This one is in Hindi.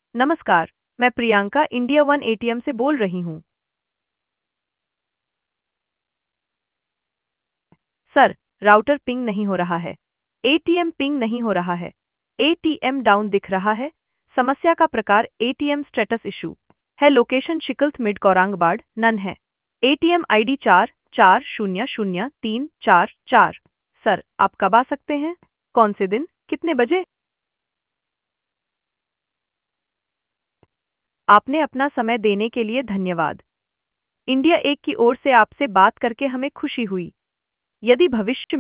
नमस्कार, मैं प्रियंका इंडिया वन एटीएम से बोल रही हूँ। सर, राउटर पिंग नहीं हो रहा है। एटीएम पिंग नहीं हो रहा है। एटीएम डाउन दिख रहा है। समस्या का प्रकार एटीएम स्टेटस इशू है। लोकेशन शिकल्थ मिड कौरांगबाड़ नन है। ATM ID 4400344। सर, आप कब आ सकते हैं? कौन से दिन? कितने बजे? आपने अपना समय देने के लिए धन्यवाद। इंडिया एक की ओर से आपसे बात करके हमें खुशी हुई। यदि भविष्य